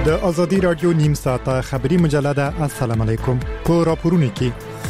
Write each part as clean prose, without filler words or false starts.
د ازادي رادیو نیم ساعته خبری مجله. السلام علیکم. په راپورونو کې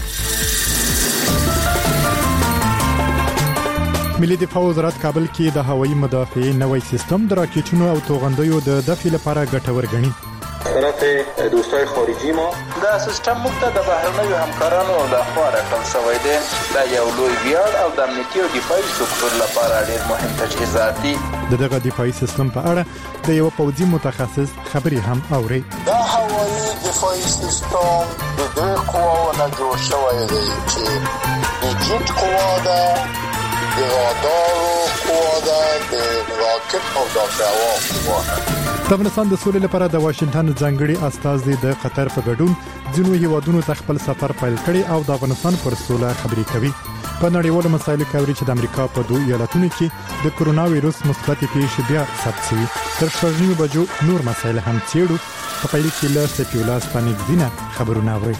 ملي دفاع وزارت کابل کې د هوایي مدافعې نوې سیستم د راکټونو او توغندیو د دفاع لپاره ګټور ګڼي. طرف دوستای خارجی ما دا سیستم مخته د بهرنیو همکارانو لخوا راټول شوی دی. دا یو لوی ویاړ او د امنیتي او دفاعي سکتور لپاره ډېر مهم تجهیزات دي. دغه دفاعي سیستم په اړه د یو پوځي متخصص خبري هم اوري. دا هوایي دفاعي سیستم د دوه قواونو جوړ شوی دی چې د جیټ قوا ده، د رادار قوا ده، د راکټ او دفاع قوا ده. د افغانستان د سولې لپاره د واشنگټن ځانګړي استازي د قطر په ګډون ځینو هیوادونو ته خپل سفر پیل کړي او د افغانستان پر سوله خبري کوي. په نړیوالو مسایلو کې چې د امریکا په دوه ایالتونو کې د کرونا وایروس مثبت پیښې بیا ثبت شوي. تر 9 بجو نور مسایل هم څېړو. په پیل کې له سپی الله سپانیک دینه خبرونه اوري.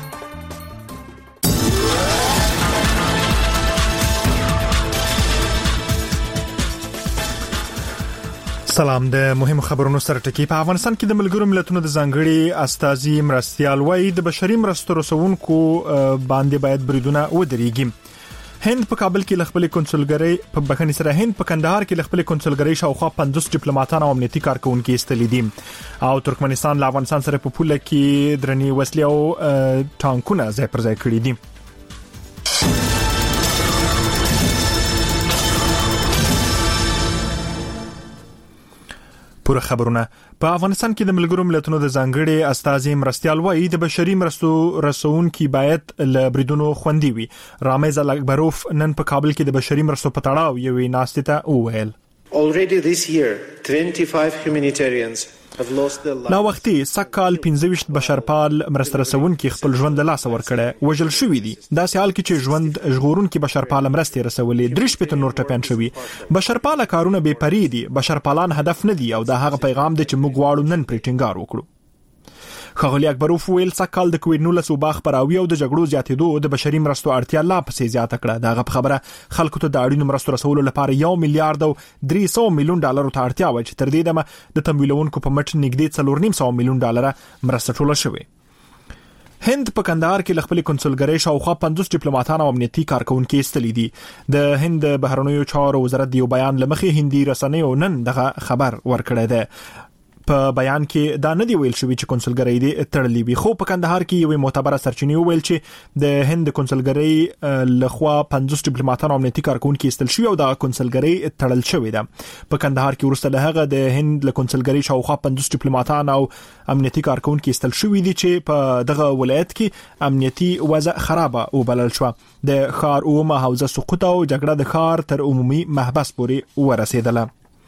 سلام. د مهم خبرونو سره ټکی. په افغانستان کې د ملګرو ملتونو د ځانګړي استازي مرستيال وایي د بشري مرستو رسونکو باندې باید بریدونه ودرېږي. هند په کابل کې خپل کنسولګری په بخښنې سره هند په کندهار کې خپل کنسولګری شاوخوا 50 ډیپلوماټان او امنیتي کارکونکو استلې دي او ترکمنستان له افغانستان سره په پوله کې درنې وسلې او ټانکونه ځای پر ځای کړي دي. پوره خبرونه. په افغانستان کې د ملګرو ملتونو د ځانګړي استازي مرستيال وایي د بشري مرستو رسونکو باید له بریدونو خوندي وي. رامز الاکبروف نن په کابل کې د بشري مرستو په تړاو یوې ناستې ته وویل. Already this year 25 humanitarians لا وختي سکهال 15 بشرپال مرسته رسونکي خپل ژوند له لاس ورکړي وژل شوې دي. دا سیال کې چې ژوند ژغورونکي بشرپال مرسته رسولې درش په نور ټپيان شوي. بشرپال کارونه بے پرې دي. بشرپالان هدف نه دي او دا هغه پیغام دی چې موږ غواړو نن پرې ټینګار وکړو. خغلی اکبروف ویل سکهال د کووډ-19 وباخ پراوي او د جګړو زیاتېدو د بشري مرستو اړتیا لا پسې زیاته کړه. دا غو خبره خلکو ته د اړینو مرستو رسولو لپاره 1 میلیارډ او 300 میلیون ډالر ته اړتیا و چې تر دې دمه د تمویلونکو په مټ نږدې 4.5 میلیون ډالر مرسته ټوله شوې. هند په کندهار کې خپل کنسولګری شاوخوا 50 ډیپلوماټان او امنیتي کارکونکو استلې دي. د هند بهرنیو چارو وزارت دی بیان لمخې هندي رسنیو نن دغه خبر ورکړی دی. په بیان کې دا نه دی ویل شوی چې کنسولګری دی تړلې وي. خو په کندهار کې یو معتبره سرچینه ویل چې د هند کنسولګری لخوا 50 ډیپلوماټان او امنیتي کارکونکو استل شوی او دا کنسولګری تړل شوی ده. په کندهار کې ورسته له هغه د هند له کنسولګری شاوخوا 50 ډیپلوماټان او امنیتي کارکونکو استل شوی دي چې په دغه ولایت کې امنیتي وضع خرابه او بلل شو. د خار او حوزه سقوط او جګړه د خار تر عمومي محبس پورې ورسېدله.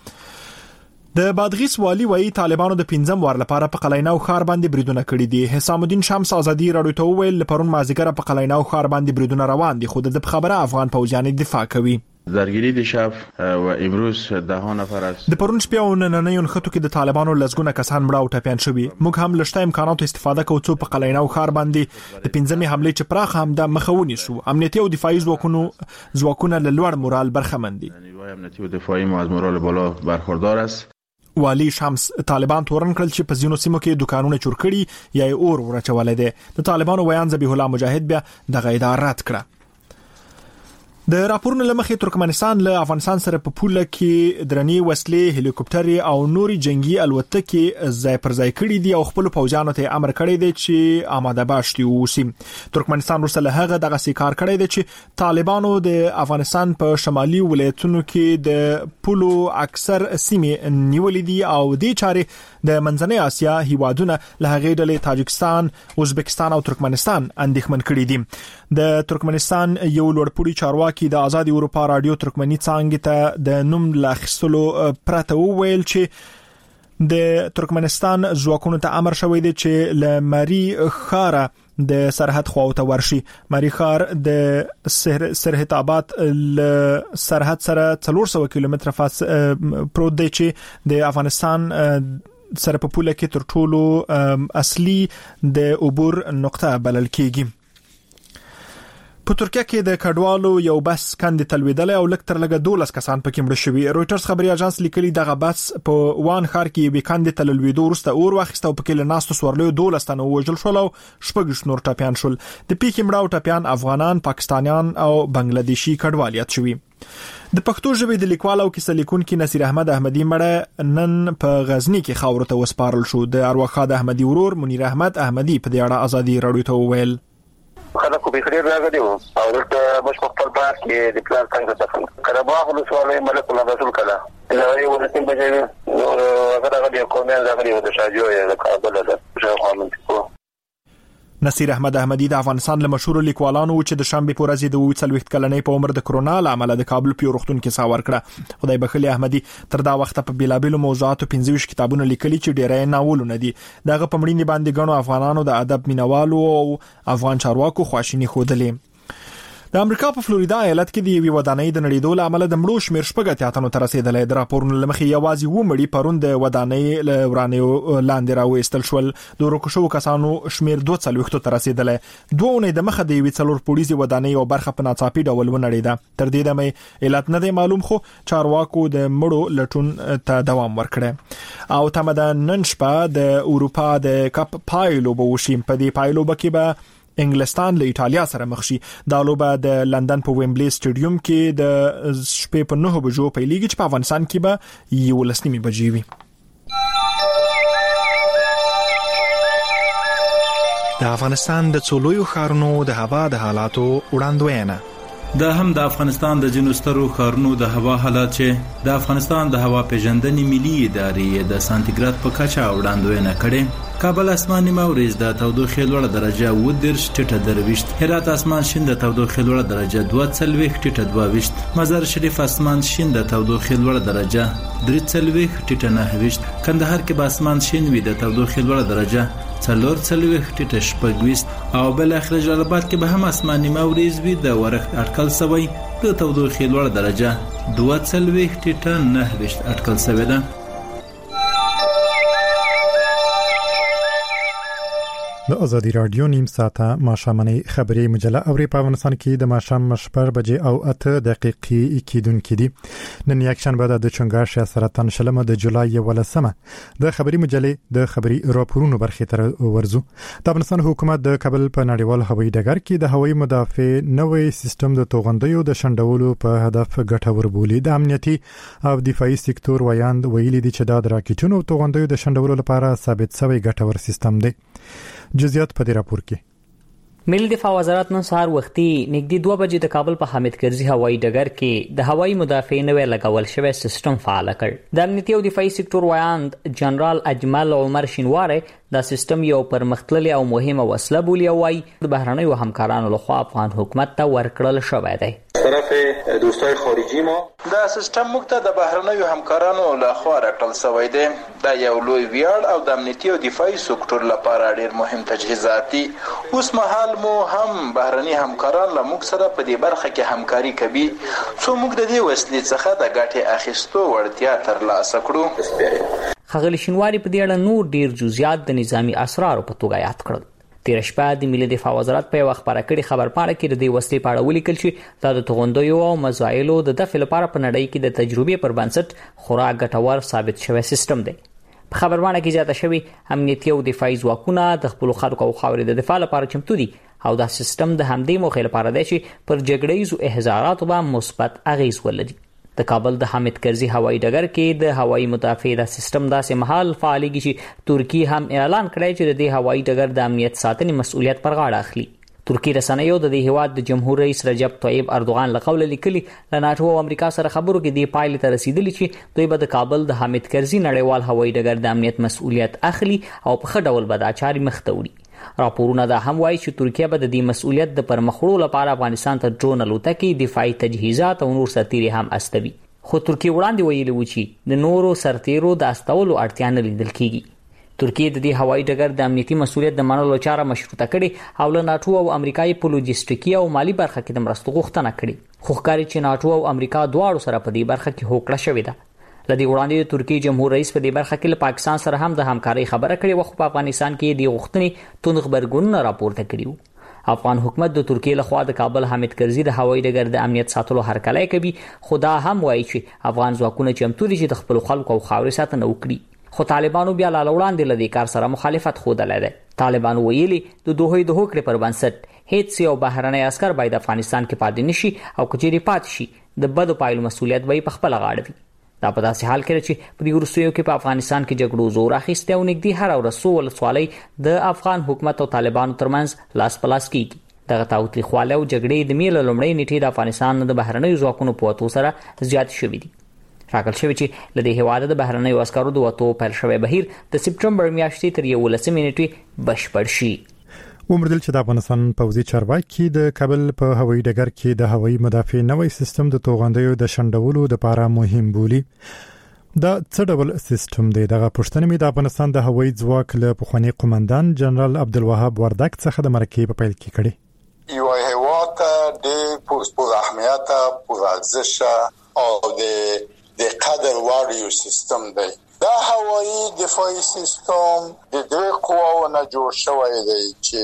د بادغیس والی وایي طالبانو د 15 وار لپاره په قلعه‌نو ښار باندې بریدونه کړي دي. حسام الدین شمس ازادي راډیو ته ویل پرون مازیګر په قلعه‌نو ښار باندې بریدونه روان دي خو د خبره افغان پوځیان دفاع کوي. درگیری دیشب و امروز 10 نفر است. د پرون شپه او نننۍ خطو کې د طالبانو لزګونه کسان مړه او ټپيان شوي. موږ هم لشته امکاناتو استفاده کوو چې په قلعه‌نو ښار باندې د 15مې حمله چې پراخ هم د مخاوني شو. امنیتي او دفاعي ځواکونه له لوړ مورال برخمن دي. نیروی امنیتي او دفاعي مو از مورال بالا برخوردار است. والی شمس طالبان تورن کړل چې په ځینو سیمو کې دکانونه چور کړي یا اور ورچولې دي. د طالبانو ویان ذبیح الله مجاهد بیا د غیدار رد کړه. د راپورونو لمخې ترکمنستان له افغانستان سره په پوله کې درنې وسلې، هلیکوپټر او نوري جنگي الوتکې ځای پر ځای کړي دي او خپل پوځیانو ته امر کړی دی چې آماده باشي اوسي. ترکمنستان وروسته هغه دغه سیکار کړی دی چې طالبانو د افغانستان په شمالي ولایتونو کې د پولو اکثر سیمې نیولې دي او د چارې د منځنۍ اسیا هیوادونه له هغې ډلې تاجکستان، ازبکستان او ترکمنستان اندېښمن کړي دي. د ترکمنستان یو لوړپوړي چارواکي د آزادي اروپا رادیو ترکمني څانګې ته د نوم لاخستلو پرته وویل چې د ترکمنستان ځواکونو ته امر شوی دی چې لمری خاره د سرحد خواوته ورشي. مری خار د سرحد آباد ل سرحد سره 400 کیلومتر پروت دی چې د افغانستان سره په پوله کې تر ټولو اصلي د عبور نقطه بلل کېږي. په ترکیه کې د کډوالو یو بس کندې تلویدل او لکتر لګه 12 کسان پکې مړ شوي. رويټرز خبري اژانس لیکلي دغه بس په وان ښار کې به کندې تلویدو وروسته اور واخیسته او پکې له ناستو سورلیو 12 تنه وژل شول او شپږ نور ټاپیان شول. د پیکي مړاو ټاپیان افغانان، پاکستانیان او بنگلاديشي کډوالیت شوي. د پښتو ژبې د لیکوال او کیسه لیکونکي نصیر احمد احمدي مړه نن په غزنی کې خاورو ته وسپارل شو. د ارواښاد احمدي ورور منیر احمد احمدي په دې اړه ازادي راډیو ته وویل خلکو به خیر راغلی وو او دلته مش په خپل بار کې د پلان څنګه دفن کړه ولسوالۍ ملک الله رسول کړه دا یو ولسم بجې نو هغه راغلی کومه راغلی و د شاجو یا د کابل د شیخ محمد کو. نصیر احمد احمدي د افغانستان له مشهور لیکوالانو چې د شنبه په ورځ د 40 کلنې په عمر د کرونا لامل د کابل په روغتون کې ساور کړه. خدای بخښي احمدي تر دا وخت په بیلابېلو موضوعاتو 15 کتابونه لیکلي چې ډېرې ناولونه دي. دغه په مړینې باندې غنو افغانانو د ادب مینوالو او افغان چارواکو خواشینی خوده. د امریکا په فلوریدا ایالت کې د یوې ودانۍ د نړیدو لامل د مړو شمیر شپږ اتیاتنو تر رسیدلې. د راپورونو لمخې یوازې و مړي پرون د ودانۍ له ورانه لاندې راوېستل شول. د ورکو کسانو شمیر 240 تر رسیدلې. دوه د مخه د یوې څلور پولیسي ودانۍ او برخه په ناڅاپي ډول ونړیده. تر دې دمه ایالت نه دی معلوم خو چارواکو د مړو لټون ته دوام ورکړ. او تمه نن شپه د اروپا د کپ پایلو به وشي. په دې پایلو کې به انګلستان له ایتالیا سره مخ شي. دا لوبه د لندن په ویمبلی سټیډیوم کې د شپې په 9 بجو پیلېږي چې په افغانستان کې به 11 بجې وي. د افغانستان د څولویو ښارونو د هوا د حالاتو وړاندوینه. دا هم د افغانستان د جنوسترو ښارونو د هوا حالات چې د افغانستان د هوا پیژندنې ملي ادارې د سانتیګراد په کچه وړاندوینه کړي. کابل اسمان نیمه ورځ د تودوخې لوړه درجه 10 ټیټه درويشت. هرات اسمان شین د تودوخې لوړه درجه 22 ټیټه 22. مزار شریف اسمان شین د تودوخې لوړه درجه 23 ټیټه 9. کندهار کې به اسمان شین وي د تودوخې لوړه درجه 44 ټیټه 26. او بل اخر جلال آباد کې به هم اسمان نیمه ورځ وي د ورښت اټکل سوی د تودوخې لوړه درجه 42 ټیټه 9 اټکل سوی ده. د ازادي رادیو نیم ساعته ماښامنۍ خبري مجله اوري په افغانستان کې د ماښام 8 بجې او 8 دقیقې کېدونکې دي. نن یکشنبه د چنګاښ سرطان شلمه د جولای 11مه د خبري مجلې د خبري راپورونو برخې تر ورزو. د افغانستان حکومت د کابل په نړیوال هوایي ډګر کې د هوایي مدافع نوې سیستم د توغندیو د شندولو په هدف ګټور بولي. د امنیتي او دفاعي سکتور ویاند ویلي دي چې د راکټونو او توغندیو د شندولو لپاره ثابت شوی ګټور سیستم دی. جزئیات په دې راپور کې. ملي دفاع وزارت نن سهار وختي نږدې 2 بجې د کابل په حامد کرزي هوایي ډګر کې د هوایي مدافع نوې لګول شوی سیستم فعال کړ. د امنیتي او دفاعي سکتور ویاند جنرال اجمل عمر شینواره دا سیستم یو پرمختللی او مهمه وسله بولي او وايي د بهرنیو همکارانو لخوا افغان حکومت ته ورکړل شوی دی. طرف دوستای خارجي ما دا سیستم موږ ته د بهرنیو همکارانو لخوا راکړل شوی دی. دا یو لوی ویاړ او د امنیتي او دفاعي سکتور لپاره ډیر مهم تجهیزاتي. اوس مهال مو هم بهرني همکاران له موږ سره په دې برخه کې همکاري کوي څو موږ د دې وسلې څخه د ګټې اخیستو وړتیا ترلاسه کړو. خغلی شینواری په دې اړه نور ډیر جزئیات د نظامی اسرار په توګه یاد کړل. تیر شپه د ملي دفاع وزارت په خبره کړي خبر پاڼه کې د دې وسلې په اړه ولیکل چې دا د توغندیو او مزایلو د دفع لپاره په نړۍ کې د تجربې پر بنسټ خورا ګټور ثابت شوی سیستم دی. په خبر پاڼه کې زیاته شوی امنیتي او دفاعي ځواکونه د خپل خلکو او خاورې د دفاع لپاره چمتو دي او دا سیستم د همدې موخې لپاره دی چې پر جګړیزو احزاراتو باندې مثبت اغیز ولري. د کابل د حامد کرزي هوایي ډګر کې د هوایي مدافع د سیستم داسې مهال فعالېږي چې ترکیه هم اعلان کړی چې د دې هوایي ډګر د امنیت ساتنې مسؤلیت پر غاړه اخلي. ترکی رسنیو د دې هیواد د جمهور رئیس رجب طیب اردوغان له قوله لیکلي له ناتو او امریکا سره خبرو کې دی پایلې ته رسیدلی چې دوی به د کابل د حامد کرزي نړیوال هوایي ډګر د امنیت مسؤلیت اخلي او په ښه ډول به دا چارې مخته وړي. راپورونه دا هم وایي چې ترکیه به د دې مسؤلیت د پرمخوړو لپاره افغانستان ته ډرون الوتکې، دفاعي تجهیزات او نور سرتیري هم استوي. خو ترکیه وړاندې ویلي و چې د نورو سرتیرو د استولو اړتیا نه لیدل کیږي. ترکیه د دې هوایي ډګر د امنیتي مسؤلیت د منلو چاره مشروطه کړي او له ناتو او امریکایي په لوجستیکي او مالی برخه کې د مرستو غوښتنه کړي. خو ښکاري چې ناتو او امریکا دواړو سره په دې برخه کې هوکړه شوې ده. لدی وړاندې د ترکیه جمهور رئیس په دې برخه کې له پاکستان سره هم د همکارۍ خبره کړې و، خو په افغانستان کې د غوښتنې توند خبرګونونه راپورته کړي وو. افغان حکومت د ترکیه لخوا د کابل حامد کرزي د هوایي ډګر د امنیت ساتلو هرکلی کوي، خو دا هم وایي چې افغان ځواکونه چمتو دي چې د خپل خلکو او خاورې ساتنه وکړي. خو طالبانو بیا لا وړاندې له دې کار سره مخالفت ښودلی دی. طالبانو ویلي د دوی د هوکړې پر بنسټ هیڅ یو بهرنی عسکر باید افغانستان کې پاتې نشي او کچېرې پاتې شي د بدو پایلو مسؤلیت به په خپله غاړه وي. دا په داسې حال کې چې په دې وروستیو کې په افغانستان کې جګړو زور اخیستی او نږدې هره ورځ څو ولسوالۍ د افغان حکومت او طالبانو ترمنځ لاس په لاس کېږي. دغه تاوتریخوالی او جګړې د مې له لومړۍ نیټې د افغانستان د بهرنیو ځواکونو په وتو سره زیاتې شوي دي. راکړل شوي چې له دې هېواده د بهرنیو عسکرو د وتو پیل شوی بهیر د سپټمبر میاشتې تر 11 نیټې بشپړ شي. ومردل چې د افغانستان پوځي چارواکي د کابل په هوایي ډګر کې د هوایي مدافع نوې سیستم د توغندیو د شنډولو لپاره مهم بولي. دا څه ډول سیستم دی؟ دغه پوښتنه مې د افغانستان د هوایي ځواک له پخوانی قومندان جنرال عبدالوهاب وردګ څخه د مرکې په پیل کې کړې. یو هیواد د پوز اهمیت پوز ارزش او د قدر وړ یو سیستم دی. دا هوایي دفاعي سیستم د دوه قواو نه جوړ شوی دی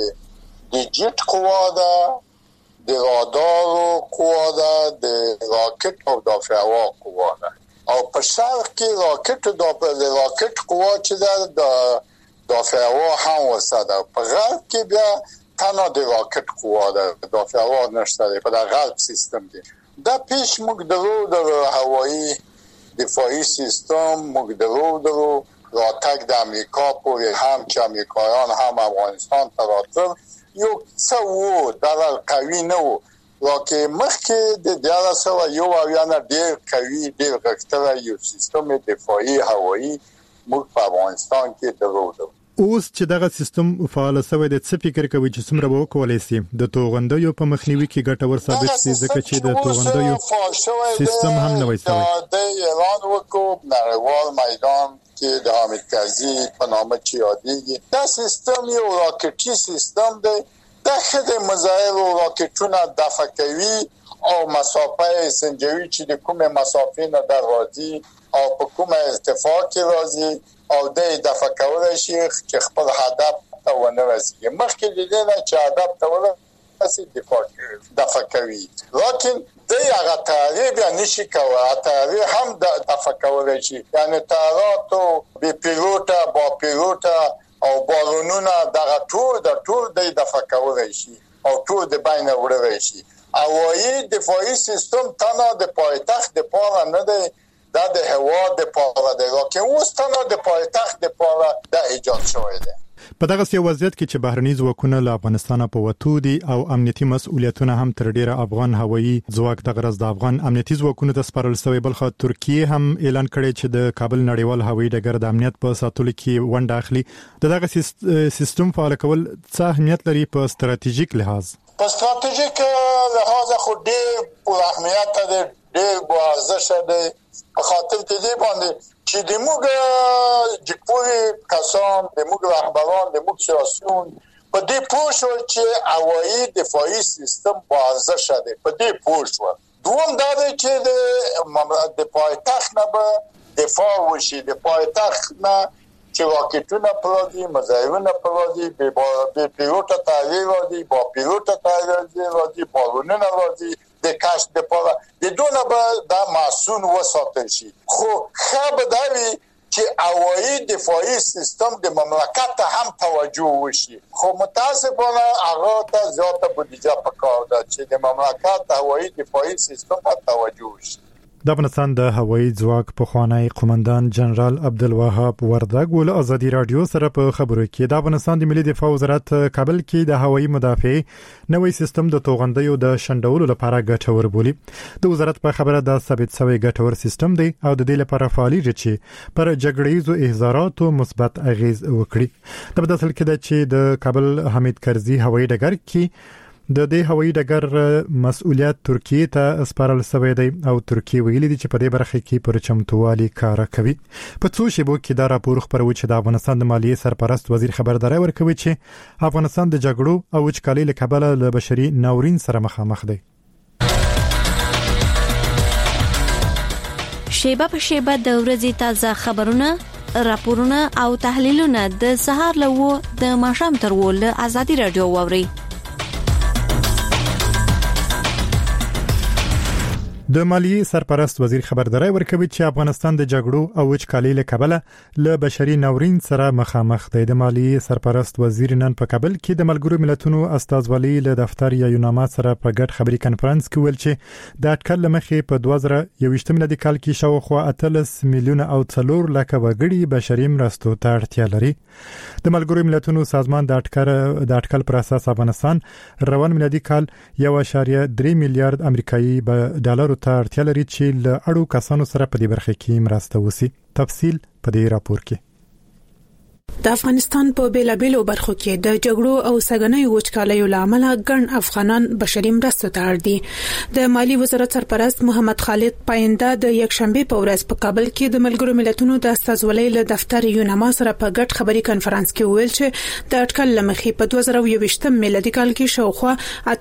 چې د جیټ قوا ده، د رادارو قوا ده، د راکټ او دافع هوا قوا ده. او په شرق کې راکټ قوا چې ده د دافع هوا هم وساده. په غرب کې بیا تنها د راکټ قوا ده، دافع هوا نشته دی په د غرب سیستم کې. دا پیش موږ د هوایي دفاعي سیستم موږ درو راتګ د امریکا پورې هم چې امریکایان هم افغانستان ته راتل یو څه وو، دا قوي نه وو، لکه مخکې د 1901 ډېر قوي ډېر غښتلی یو سیستم دفاعي هوایي موږ په افغانستان کې درلود. اوس چې دغه سیستم فعال شوی دی، څه فکر کوي چې څومره به وکولای شي د توغندیو په مخنیوي کې ګټور ثابت شي؟ ځکه چې د توغندیو سیستم هم نوی شوی. د اعلان وکړ نړیوال میدان کې د حامد کرزي په نامه چې یادېږي. دا سیستم یو راکټي سیستم دی. دا خدای مزایلو راکټونه دفع کوي او مسافه سنجوي چې د کومه مسافې نه در راځي او په کومه ارتفاع کې راځي او د دفع کولای شي چې خپل هدف ته ونه رسیږي. مخکې د دې نه چې هدف ته ورسیږي دفع کوي، لیکن د هغه تعریف یا نشي کولای تعریف هم دفع کولای شي. یعنی طیارات بی پیلوټه با پیلوټه او بالونونه دغه ټول د دفع کولای شي او ټول د بین وړي شي. هوایي دفاعي سیستم تنها د پایتخت د پاره نه دی، دا د هوا د پاره دی، لکه اوس تنها د پایتخت د پاره د ایجاد شوی دی. په دغه سی وضعیت کې چې بهرني ځواکونه له افغانستان په وتو دي او امنیتي مسؤلیتونه هم تر ډیره افغان هوایي ځواک د غرض د افغان امنیتي ځواکونو ته سپارل شوی، بلخو ترکیه هم اعلان کړی چې د کابل نړیوال هوایي ډګر د امنیت په ساتلو کې ونډه اخلي. دغه سیستم فعال کول څه اهمیت لري په ستراتیژیک لحاظ؟ په ستراتیژیک لحاظ خو ډېر په اهمیت دی، ډېر په ارزش دی، په خاطر دې باندې چې د موږ جګپوري کسان، د موږ رهبران، د موږ سیاسيون په دې پوه شو چې هوایي دفاعي سیستم په ارزش دی، په دې پوه شو. دوم دا دی چې د پایتخت نه به دفاع وشي، د پایتخت نه چې راکټونه پراځي، مزایلونه پراځي، بې پیلوټه طیارې راځي، با پیلوټه طیارې راځي، بالونونه راځي، د کشف لپاره د دونه به دا مسئول وساتل شي. خو خبر دا وي چې هوایي دفاعي سیستم د مملکت ته هم توجه وشي. خو متاسفانه هغه ته زیاته بودیجه پکار ده چې د مملکت هوایي دفاعي سیستم ته توجه وشي. د افغانستان د هوایي ځواک پخوانی قومندان جنرال عبدالوهاب وردګ ول ازادي رادیو سره په خبرو کې د افغانستان د ملي دفاع وزارت کابل کې د هوایي مدافع نوې سیستم د توغندیو د شنډولو لپاره ګټور بولي. د وزارت په خبره دا ثابت شوی ګټور سیستم دی او د دې لپاره فعالیت چې پر جګړیزو احزاراتو مثبت اغیز وکړي. د بدل کې چې د کابل حامد کرزي هوایي ډګر کې د دې هوایي ډګر مسؤلیت ترکیه ته سپارل شوی دی او ترکیه ویلي دي چې په دې برخه کې پر چمتووالي کار کوي. په څو شیبو کې دا راپور خبروي چې د افغانستان د مالیې سرپرست وزیر خبرداري ورکوي چې افغانستان د جګړو او وچکالۍ له کبله له بشري ناورین سره مخامخ دی. شیبه په شیبه د ورځې تازه خبرونه، راپورونه او تحلیلونه د سهار له 9 د ماښام تر 10 له ازادي رادیو واوري. د مالیې سرپرست وزیر خبرداري ورکوي چې افغانستان د جګړو او وچکالۍ له کبله له بشري ناورین سره مخامخ دی. د مالیې سرپرست وزیر نن په کابل کې د ملګرو ملتونو استازولۍ له دفتر یا یوناما سره په ګډ خبري کانفرنس کې ویل چې د اټکل لمخې په 2021 میلادي کال کې شاوخوا 13 میلیونه او 4 لک وګړي بشري مرستو ته اړتیا لري. د ملګرو ملتونو سازمان د اټکل پر اساس افغانستان روان میلادي کال 1.3 میلیارډ امریکایي ډالر ته اړتیا لري چې له اړو کسانو سره په دې برخه کې مرسته وسی. تفصیل په دې راپور کې. د افغانستان په بیلابېلو برخو کې د جګړو او سګنیو وچکالیو لامل ګڼ افغانان بشري مرستو ته اړ دي. د مالی وزارت سرپرست محمد خالد پاینده د یکشنبه په ورځ په کابل کې د ملګرو ملتونو د استازولۍ له دفتر یوناما سره په ګډ خبري کانفرنس کې ویل چې د اټکل لمخې په 2021 میلادي کال کې شاوخوا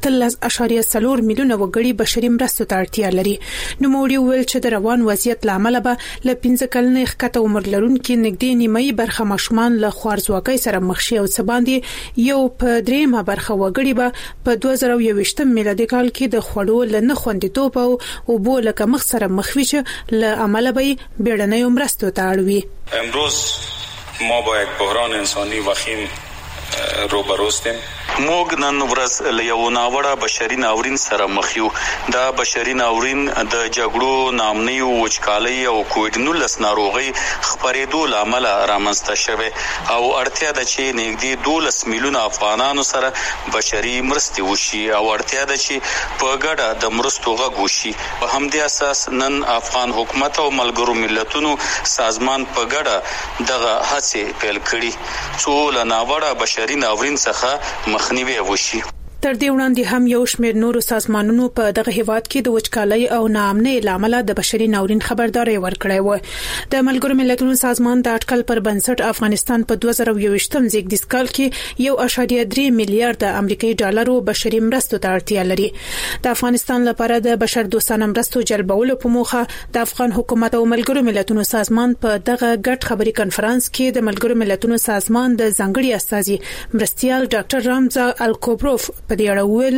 13.4 میلیونه وګړي بشري مرستو ته اړتیا لري. نو موږ ویل چې د روان وضعیت لامل به ل 15 کلنې ښکته عمر لرونکو نږدې نیمه برخه ماشومان له خوارځواکۍ سره مخ شي او څه باندې یو په دریمه برخه وګړي به په 2021 میلادي کال کې د خوړو له نه خوندیتوب او اوبو له کمښت سره مخ وي چې له عمله به بیړنۍ مرستو ته اړ وي. امروز ما با یک بحران انسانی وخیم روبروستیم. موږ نن ورځ له یو ناوړه بشري ناورین سره مخ یو. دا بشري ناورین د جګړو، نامنیو، وچکالۍ او کووډ-19 ناروغي خپرېدو لامل رامنځته شوه او اړتیا ده چې نږدې 12 میلیونه افغانانو سره بشري مرستې وشي او اړتیا ده چې په ګډه د مرستو غږ وشي. په همدې اساس نن افغان حکومت او ملګرو ملتونو سازمان په ګډه دغه هڅې پیل کړي څو له ناوړه بشري ناورین څخه مخنیوي وشي. تر دې وړاندې هم یو شمېر نورو سازمانونو په دغه هیواد کې د وچکالۍ او ناامنۍ لامل د بشري ناورین خبرداري ورکړې و. د ملګرو ملتونو سازمان د اټکل پر بنسټ افغانستان په 2021 زیږدیز کال کې 1.3 میلیارډ امریکایي ډالرو بشري مرستو ته اړتیا لري. د افغانستان لپاره د بشر دوستانه مرستو جلبولو په موخه د افغان حکومت او ملګرو ملتونو سازمان په دغه ګډ خبري کانفرنس کې د ملګرو ملتونو سازمان د ځانګړي استازي مرستيال ډاکټر رامزا الکوبروف په دې اړه ویل.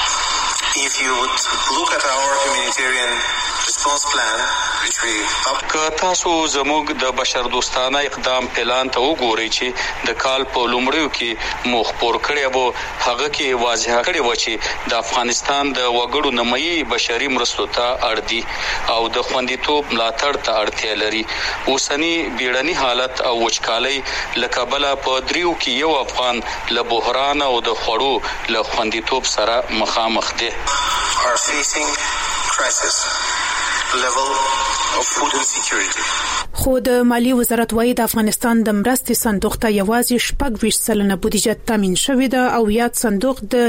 If you would look at our humanitarian response plan که تاسو زموږ د بشر دوستانه اقدام پلان ته وګورئ چې د کال په لومړیو کې مخ پور کړی وو، هغه کې واضح کړی و چې د افغانستان د وګړو نیمایي بشري مرستو ته اړ دي او د خوندیتوب ملاتړ ته اړتیا لري. اوسنی بیړني حالت او وچکالۍ لکه بل په دریو کې یو افغان له بحران او د خوړو له خوندیتوب سره مخامخ دي. are facing crisis level of food insecurity. خو د مالی وزارت وايي د افغانستان د مرستې صندوق ته یوازې 26% بودیجه تامین شوې ده او یاد صندوق د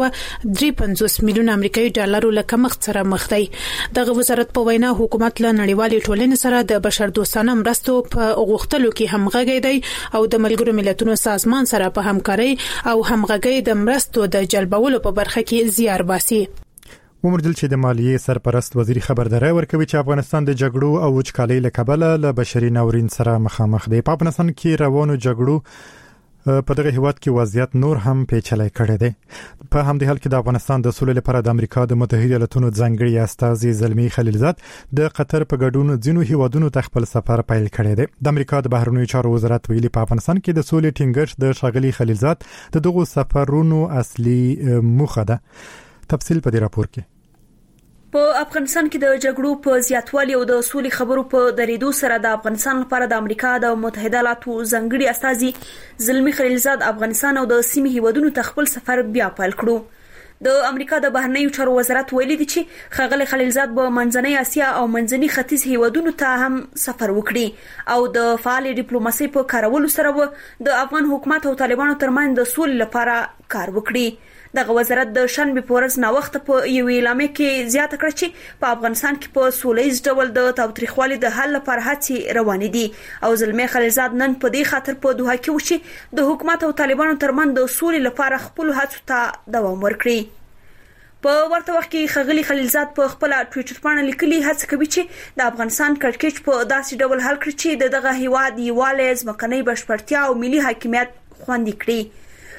953 میلیون امریکایي ډالرو له کمښت سره مخ دی. دغه وزارت په وینا حکومت له نړیوالې ټولنې سره د بشر دوستانه مرستو په غوښتلو کې همغږی دی او د ملګرو ملتونو سازمان سره په همکارۍ او همغږۍ د مرستو د جلبولو په برخه کې زیار باسي. ومردل چې د مالیې سرپرست وزیر خبرداري ورکوي چې افغانستان د جګړو او وچکالۍ له کبله له بشري ناورین سره مخامخ دی. په افغانستان کې روانو جګړو په دغه هیواد کې وضعیت نور هم پیچلی کړی دی. په همدې حال کې د افغانستان د سولې لپاره د امریکا د متحده ایالاتونو ځانګړي استازي زلمی خلیلزاد د قطر په ګډون ځینو هیوادونو ته خپل سفر پیل کړی دی. د امریکا د بهرنیو چارو وزارت ویلي په افغانستان کې د سولې ټینګښت د ښاغلي خلیلزاد د دغو سفرونو اصلي موخه ده. تفصیل په دې راپور کې. په افغانستان کې د جګړو په زیاتوالي او د سولې خبرو په درېدو سره د افغانستان لپاره د امریکا د متحده ایالاتو ځانګړي استازي زلمی خلیلزاد افغانستان او د سیمې هیوادونو ته خپل سفر بیا پیل کړو. د امریکا د بهرنیو چارو وزارت ویلي دی چې ښاغلي خلیلزاد به منځنۍ اسیا او منځني ختیځ هیوادونو ته هم سفر وکړي او د فعال ډیپلوماسۍ په کارولو سره د افغان حکومت او طالبانو ترمنځ د سولې لپاره کار وکړي. دغه وزارت د شنبه په ورځ ناوخته په یو اعلامیه کې زیاته کړه چې په افغانستان کې په سولهییز ډول د تاوتریخوالي د حل لپاره هڅې روانې دي او زلمی خلیلزاد نن په دې خاطر په دوحه کې و چې د حکومت او طالبانو ترمنځ د سولې لپاره خپل هڅو ته دوام ورکړي. په ورته وخت کې ښاغلي خلیلزاد په خپل ټویټر باندې لیکلي هڅه کوي چې د افغانستان کړکېچ په داسې ډول حل کړي چې دغه هیواد یووالی، ځمکنۍ بشپړتیا او ملي حاکمیت خوندي کړي.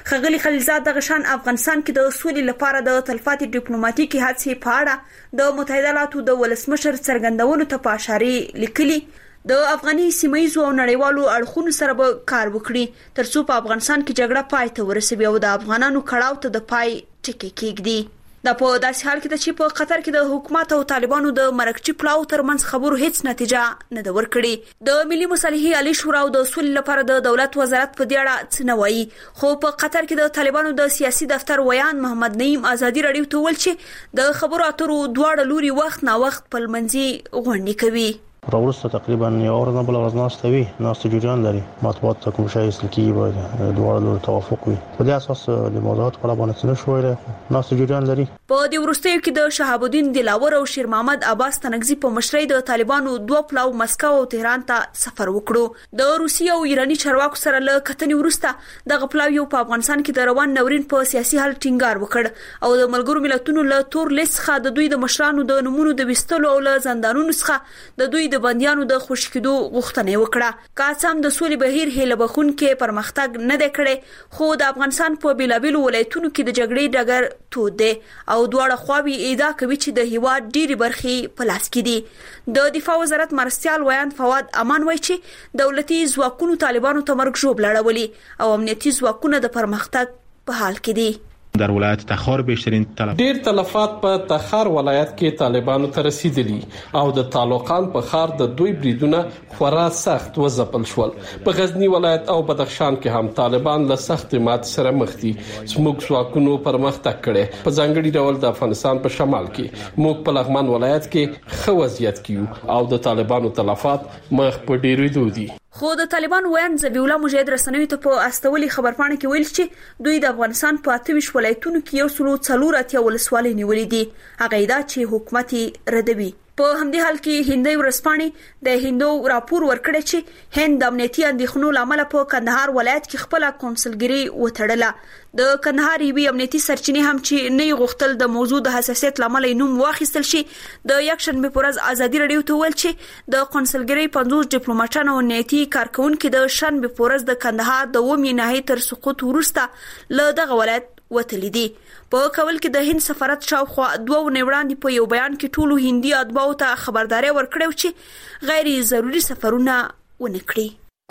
ښاغلي خلیلزاد دغه شان افغانستان کې د سولې لپاره د تلفاتي ډیپلوماټیکي هڅې په اړه د متحده ایالاتو د ولسمشر څرګندونو ته په اشاره لیکلي د افغاني سیمایي او نړیوالو اړخونو سره به کار وکړي ترڅو په افغانستان کې جګړه پای ته ورسوي او د افغانانو کړهو ته د پای ټکی کېږدي. دا په داسې حال کې ده چې په قطر کې د حکومت او طالبانو د مرکزي پلاو ترمنځ خبرو هیڅ نتیجه نه ده ورکړې. د ملي مصالحې عالی شورا او د سولې لپاره د دولت وزارت په دې اړه څه نه وایي، خو په قطر کې د طالبانو د سیاسي دفتر ویان محمد نعیم ازادي رادیو ته ویل چې د خبرو اترو دواړه لوري وخت نا وخت په منځي غونډې کوي. راورسته تقریبا یو ورځ نه بل ورځ ناشته وي، ناشته جریان لري، مطبوعات ته کوم شی اصل کیږي باید دواړه لوري توافق وي. په دې اساس د موضوعات په اړه باندې څه شوی ناشته جریان لري. په دې وروستیو کې د شهاب الدین دلاور او شیر محمد عباس تنگزی په مشرۍ د طالبانو دوه پلاو مسکو او تهران ته سفر وکړو. د روسیې او ایرانی چارواکو سره له کتنې وروسته دغه پلاو یو په افغانستان کې د روان نورین په سیاسي حل ټینګار وکړ او د ملګرو ملتونو له تور لیست څخه د دوی د مشرانو د نمونه د وستلو او له زندانونو څخه د دوی د بنديانو د خوشکېدو غوښتنه وکړه. کاڅم د سولې بهیر هیله بخون کې پرمختګ نه دی کړی، خو د افغانستان په بیلابیلو ولایتونو کې د جګړې ډګر تود دی او دواړه خواوې ادعا کوي چې د هیواد ډېری برخې په لاس کې دي. د دفاع وزارت مرستيال ویان فواد امان وایي چې دولتي ځواکونو طالبانو ته مرګ ژوب لړولي او امنیتي ځواکونه د پرمختګ په حال کې دي. در ولایت تخار بیشترین ډیر تلفات په تخار ولایت کې طالبانو ته رسیدلی او د طالقان په خار د دوی بریدونه خورا سخت وځپل شول. په غزنی ولایت او بدخشان کې هم طالبان له سخت مات سره مخ دي. زموږ ځواکونو پرمختګ کړي. په ځانګړي ډول د افغانستان په شمال کې موږ په لغمان ولایت کې ښه وضعیت کیو او د طالبانو تلفات مخ په ډیرېدو دي. خو د طالبان ویان ذبیح الله مجاهد رسنوي ته په استولي خبرپاڼه کې ویل چې دوی د افغانستان په 28 ولایتونو کې 140 ولسوالۍ نیولې دي. هغه دا چې حکومت ردوي. په همدې حال کې هندي ورسپانې د هندو راپور ورکړی چې هند د امنیتي اندېښنو لامل په کندهار ولایت کې خپل کونسلګری وټړله. د کندهار یوې امنیتي سرچینې هم چې نه غوښتل د موضوع د حساسیت لامل نوم واخیستل شي. د یکشنبه پر ورځ ازادي رادیو ته ویل چې د کونسلګری 50 ډیپلوماټانو او امنیتي کارکونکو د شنبه پر ورځ د کندهار د ومې ناحیې تر سقوط وروسته له دغه ولایت وتلی دي. په کول کې د هند سفارت شاوخوا 2 وړاندې په یو بیان کې ټولو هندي اتباعو ته خبرداري ورکړه چې غیر ضروري سفرونه ونه کړي.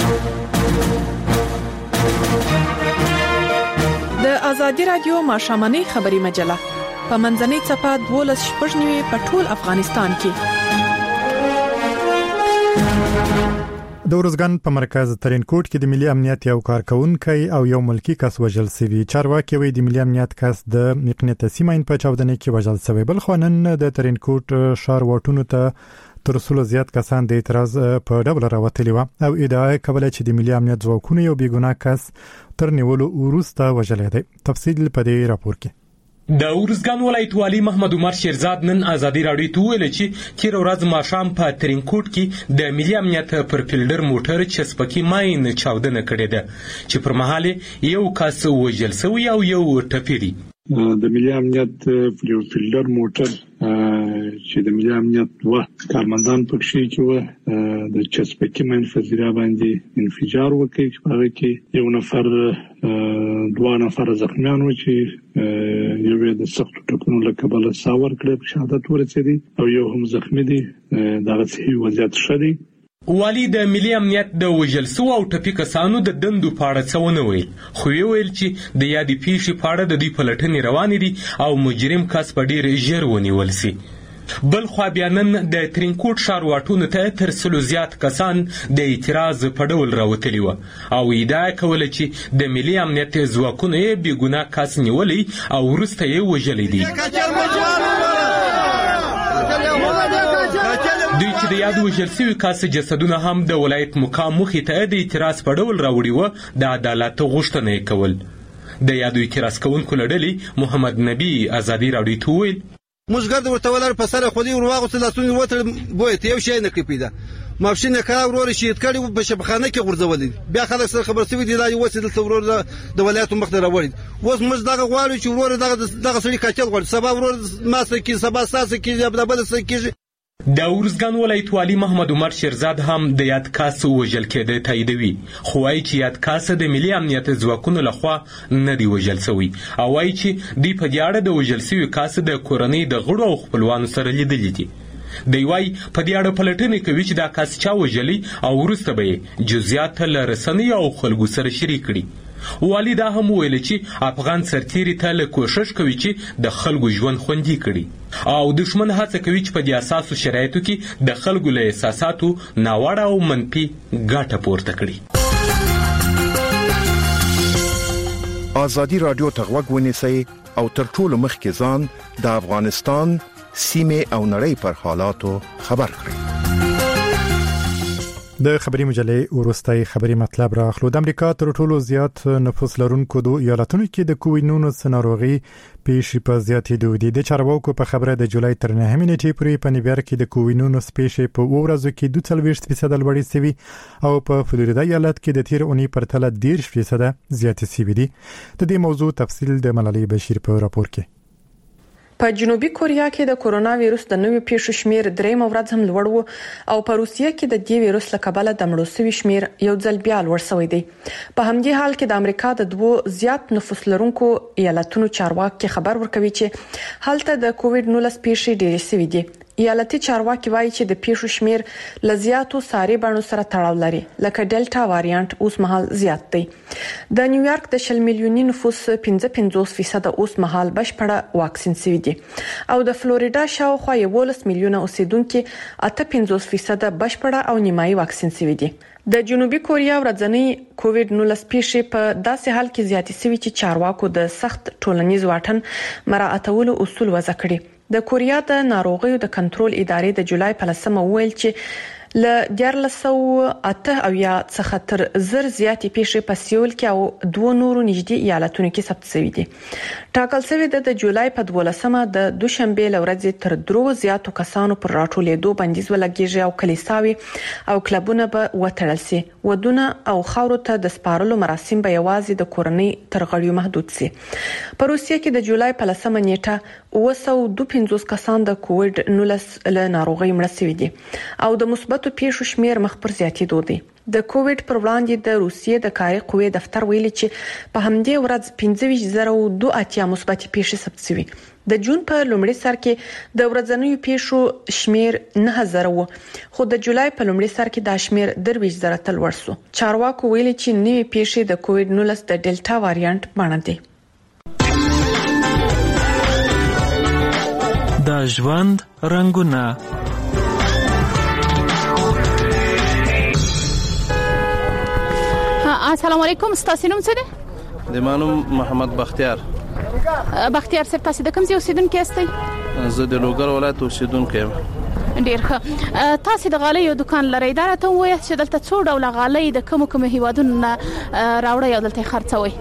د ازادي رادیو ماشامنۍ خبري مجله په منځنۍ صفحه 12 په ټول افغانستان کې. د ورځګان په مرکز ترینکوټ کې د ملي امنیت یو کارکونکي او یو ملکی کس وژل شوی. چارواکي وایي د ملي امنیت کس د مقناطیسي ماین په چاودنه کې وژل شوی. بل خو نن د ترینکوټ ښار واټونو ته تر څو زیات کسان د اعتراض په ډول راوتلي و او ادعا کوله چې د ملي امنیت ځواکونو یو بیګناه کس تر نیولو وروسته وژل دی. تفصیل په دې راپور کې. د ورځګان ولایت والی محمد عمر شیرزاد نن ازادي رادیو ته ویل چې تیر ورځ ماښام په ترینکوټ کې د ملي امنیت پر فیلډر موټر چسپکی ماین چاودنه کړې ده چې پر مهال یو کس وژل شوی او یو ټپي. د ملي امنیت فیلډر موټر چې د ملي امنیت کارمندان پکې چې د چسپکی ماین فزیرا باندې انفجار وکړي چې هغه کې یو نفر 2 نفر زخمیان و چې یو د سخت ټکونو له کبله ساور کړ په شهادت ورسېدي او یو هم زخمی دي. دغه صحي وضعیت شدي. والی د ملي امنیت د وژل شو او ټپي کسانو د دندو په اړه څه ونه ویل، خو ویل چې د یادې پیښې په اړه د دوی پلټنې روانې دي او مجرم کس په ډیر ژر ونیول شي. بل خو بیا نن د ترینکوټ ښار واټونو ته تر 100 زیات کسان د اعتراض په ډول راوتلي و او ادعا کوله چې د ملي امنیت ځواکونو یې بیګناه کس نیولی او وروسته یې وژلی دی. دوی چې د یاد وژل شوي کس جسدونه هم د ولایت مقام مخې ته د اعتراض په ډول راوړي و د عدالت غوښتنه یې کول. د یادو اعتراض کوونکو له ډلې محمد نبی ازادي رادیو ته وویل موږ ګرد ورته ولر په سره خودي ورواغوته لاسونه وتر بویت یو شی نه کړی پیدا ماشین کار ورور شي کړي په شبخانه کې غورځولې بیا خلک سره خبر سوي دي دا یو وسیله ورور د ولایت مخ ته راوړي. اوس موږ دغه غواړو چې ورور دغه سړي کاچل غواړي سبا ورور ما سره کې سبا ساسه کې بل سره کې د ورزګان ولایت والی محمد عمر شیرزاد هم د یاد کاس وژل کېده تاییدوي، خو وایي چې یاد کاس د ملي امنیت ځواکونو لخوا نه دی وژل شوی او وایي چې دوی په دې اړه د وژل شوي کاس د کورنۍ د غړو او خپلوانو سره لیدلي دي. دی وایي په دې اړه پلټنې کوي چې دا کاس چا وژلی او وروسته به یې جزئیات له رسنیو او خلکو سره شریک کړي. والي دا هم ویل چې افغان سرتیري تل کوشش کوي چې د خلکو ژوند خوندي کړي او دشمن هڅه کوي چې په دې اساسو شرایطو کې د خلکو له احساساتو ناوړه او منفي ګټه پورته کړي. ازادي رادیو ته غوږ ونیسئ او تر ټولو مخکې ځان د افغانستان سیمه او نړۍ پر حالاتو خبر کړئ. د خبري مجلې ورستۍ خبري مطلب راخلو. د امریکا تر ټولو زیات نفوس لرونکو دوه ایالتونو کې د کووید-19 ناروغي پیښې په زیاتېدو دي. د چارواکو په خبره د جولای تر 9 نیټې پورې په نیویارک کې د کووید-19 پیښې په ورځو کې 42% لوړې شوي او په فلوریدا ایالت کې د تیر اونۍ پرتله 10% زیاتې شوي دي. د دې موضوع تفصیل د ملالۍ بشیر په راپور کې. په جنوبي کوریا کې د کورونا وایروس د نوې پیښو شمیر 3 ورځ هم لوړ و او په روسیه کې د دې وایروس له کبله د مړو شوي شمیر یو ځل بیا لوړ شوی دی. په همدې حال کې د امریکا د دوه زیات نفوس لرونکو ایالتونو چارواکي خبر ورکوي چې هلته د کووید-19 پیښې ډېرې شوي دي. ایالتي چارواکي وایي چې د پیښو شمیر لزیاتو ساري بڼو سره تړاو لري، لکه ډیلټا وایرانت اوس مهال زیات دی. د نیویارک د 100 میلیوني نفوس 55% اوس مهال بشپړه واکسین شوي دي او د فلوریدا شاوخوا 11 میلیونه اوسیدونکو 58% بشپړه او نیمایي واکسین شوي دي. د جنوبي کوریا ورځنی کووید-19 پیښې په داسې حال کې زیاتې شوي چې چارواکو د سخت ټولنیز واټن مراعاتولو اصول وضع کړي. د کوریا د ناروغیو د کنټرول ادارې د جولای په 10 ویل چې ل 1408 څخه تر زر زیاتې پیښې په سیول کې او دوه نورو نږدې ایالتونو کې ثبت شوې دي. ټاکل شوی د جولای په 12مه د دوشنبه لورځ تر درو زیاتو کسانو پر راټولېدو بندیز ولګیږي او کلیساوي او کلبونه به وټړل شي. ودونه او خاورو ته د سپارلو مراسم به یوازې د کورنۍ تر غړیو محدود شي. په روسیه کې د جولای په 10مه نیټه 252 کسان د کووید-19 له ناروغۍ مړه شوي دي او د مثبت پیښو شمیر مخ پر زیاتېدو دی. د کووید پر وړاندې د روسیې د کاري قوې دفتر ویلي چې په همدې ورځ 15,082 مثبت پیښې ثبت شوي. د جون په لومړي سر کې د ورځنیو پیښو شمیر 9,000 و، خو د جولای په لومړي سر کې دا شمیر 23,000 ته لوړ شو. چارواکو ویلي چې نوې پیښې د کووید-19 د ډیلټا وایرانت بڼه دي. د ژوند رنگونه. السلام علیکم، ستاسو نوم څه دی؟ د مانوم محمد بختیار. بختیار صاحب، تاسو د کوم ځای اوسیدونکي یاستئ؟ زه د لوګر ولایت اوسیدونکی یم. ډیر ښه. تاسو د غالۍ دکان لرئ، دا راته ووایئ چې دلته څو ډول غالۍ د کوم هیوادونو راوړئ او دلته خرڅوئ؟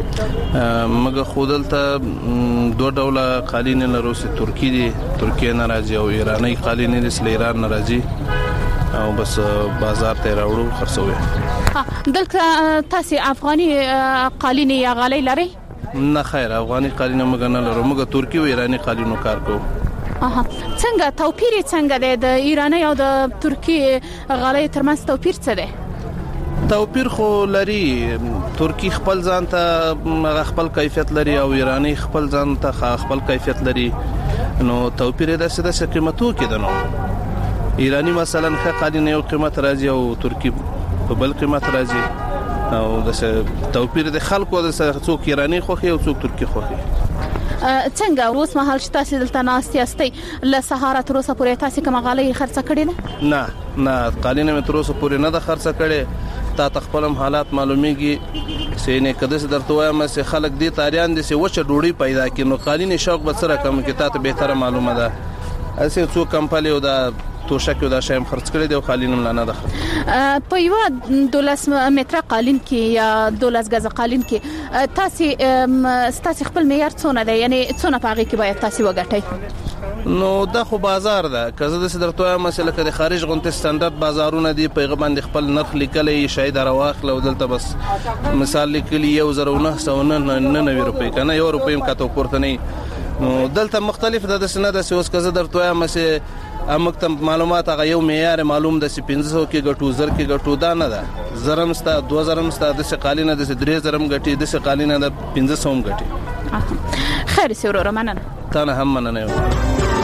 مګه خو دلته دوه ډوله قالین لرو، چې ترکی دي، ترکیه نه راځي، او ایرانی قالین دي، چې ایران نه راځي او بس بازار ته راوړو خرڅوي. دلته تاسو افغاني قالین یا غالۍ لرئ؟ نه خیر، افغاني قالین موږ نه لرو، موږ ترکی او ایرانی قالینو کار کوو. څنګه توپیر څنګه دی د ایرانی او د ترکی غالۍ ترمنځ توپیر څه دی؟ توپیر خو لري، ترکی خپل ځان ته خپل کیفیت لري او ایرانی خپل ځان ته خپل کیفیت لري. نو توپیر د څه قیمتو کې ده. نو ایرانی مثلا ښه قالین یو قیمت راځي او ترکی په بل قیمت راځي، او د توپیر د خلکو د څوک ایرانی خوخي او څوک ترکی خوخي. څنګه اوس مهال چې تاسو دلته ناست یاستئ، له سهار تر اوسه پورې تاسو کومه غالۍ خرڅه کړې ده؟ نه قالین مې تر اوسه پورې نه ده خرڅه کړې. تا تخپلم حالات معلومیږي چې نه کده څه درته وایم چې خلک دې تاریان دي چې وچه ډوډۍ پیدا کړي، نو قالین شوق به سره کم کې تا ته به تر معلومه ده. اسې څو کمپالي او دا توشک یو دا شایم خرڅ کړی دی او قالین نه ده. په یو 12 متره قالین کې یا 12 غزه قالین کې تاسو خپل معیار څونه دی، یعنی څونه پاغي کې باید تاسو وګټئ؟ نو دا خو بازار ده، کزه د درته مسله کې د خارج غونټه سټانډرډ بازارونه دي، پیغه باندې خپل نرخ لیکلې شاید راواخله او دلته بس مثال لیکلی 1999 روپۍ کنه، €1 کاته پورته نه. نو دلته مختلف د سنه د سوس کزه درته مسله امک ته معلومات هغه یو معیار معلوم د 1500 کې ګټو زر کې ګټو دا نه ده زرم ستا 2000 ستا د قالینه د 3000 ګټي د قالینه د 1500 ګټي خیر سي ورور مننه تا نه هم مننه